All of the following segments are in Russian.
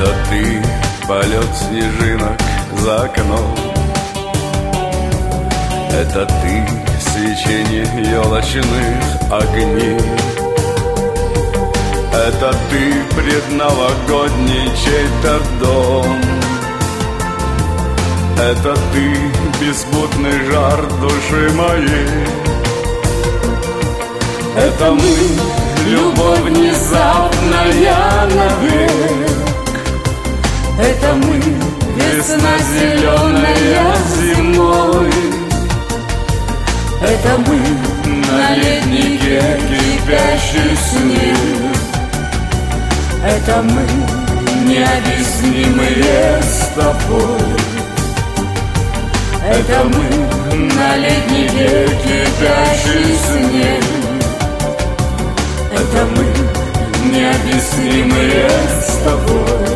Это ты, полет снежинок за окном. Это ты, свечение елочных огней. Это ты, предновогодний чей-то дом. Это ты, беспутный жар души моей. Это мы, любовь внезапная навек. Это мы, весна зеленая зимой. Это мы, на леднике кипящий снег. Это мы, необъяснимые с тобой. Это мы, на леднике кипящий снег. Это мы, необъяснимые с тобой.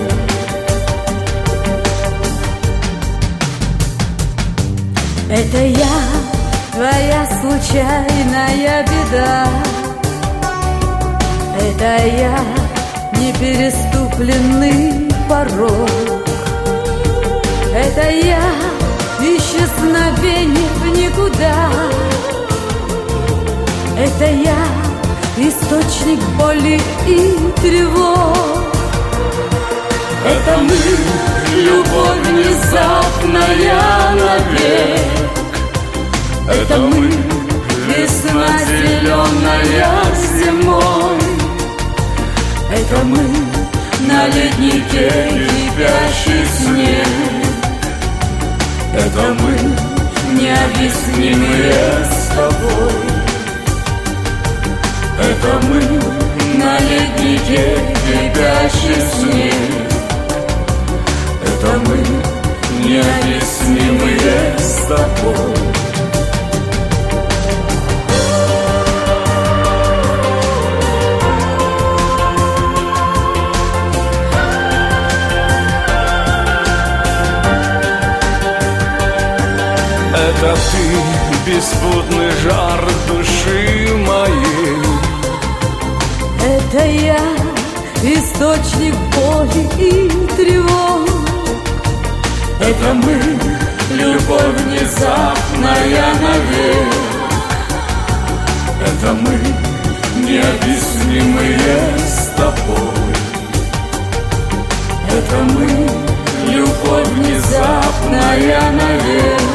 Это я, твоя случайная беда. Это я, непереступленный порог. Это я, исчезновение в никуда. Это я, источник боли и тревог. Это мы, любовь внезапная навек. Это мы, весна зеленая зимой. Это мы, на леднике кипящий снег. Это мы, необъяснимые с тобой. Это мы, на леднике кипящий снег. Это мы, необъяснимые с тобой. Это ты, беспутный жар души моей. Это я, источник боли и тревог. Это мы, любовь внезапная навек. Это мы, необъяснимые с тобой. Это мы, любовь внезапная навек.